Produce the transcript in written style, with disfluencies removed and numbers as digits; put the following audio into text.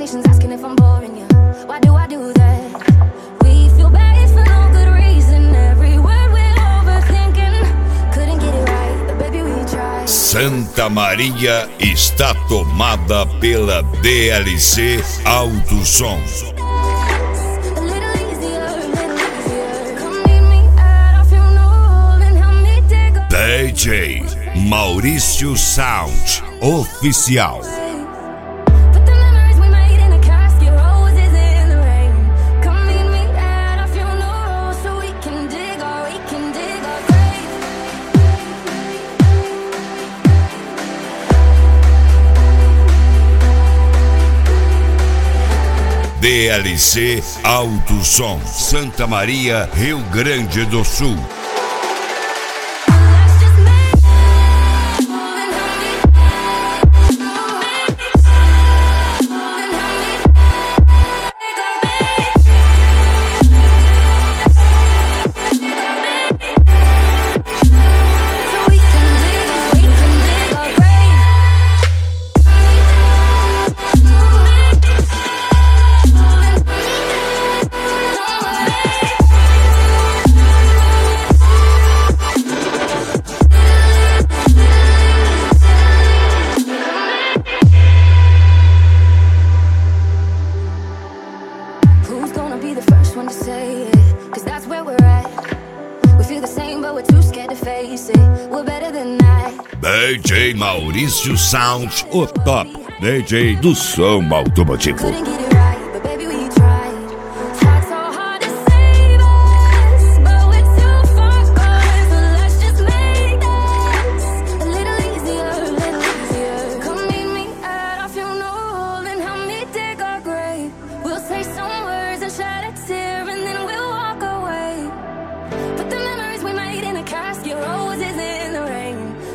conversations asking if I'm boring you. Why do I do that? We feel bad for no good reason. Every word we're overthinking. Couldn't get it right, but baby we tried. Santa Maria está tomada pela DLC Alto Som. DJ Maurício Sound Oficial. DLC Alto Som, Santa Maria, Rio Grande do Sul. DJ Maurício Sound, o top DJ do som automotivo.